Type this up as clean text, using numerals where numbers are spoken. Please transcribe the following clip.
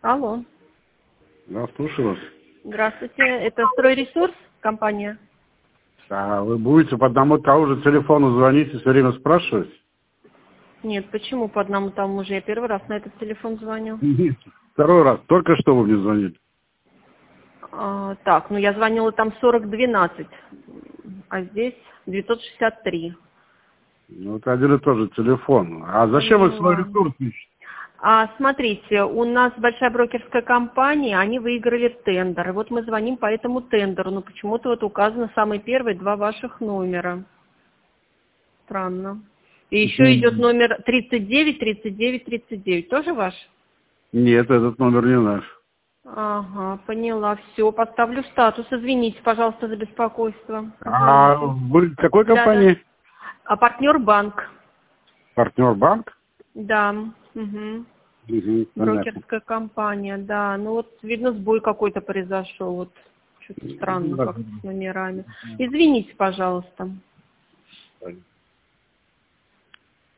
Алло. Да, слушаю вас. Здравствуйте. Это «Стройресурс» компания? А вы будете по одному и тому же телефону звонить и все время спрашивать? Нет, почему по одному тому же? Я первый раз на этот телефон звоню. Нет. Второй раз. Только что вы мне звонили. Так, ну я звонила там 4012, а здесь 963. Ну, это один и тот же телефон. А зачем вы свой Поняла. ресурс ищете? Смотрите, у нас большая брокерская компания, они выиграли тендер. И вот мы звоним по этому тендеру, но почему-то вот указано самые первые два ваших номера. Странно. И еще идет номер 39, 39, 39. Тоже ваш? Нет, этот номер не наш. Ага, поняла. Все, поставлю статус. Извините, пожалуйста, за беспокойство. А Извините. вы какой Да. компании? Партнер банк. Партнер банк? Да. Угу. Угу, понятно. Брокерская компания, да. Ну вот, видно, сбой какой-то произошел. Вот что-то странно как с номерами. Извините, пожалуйста.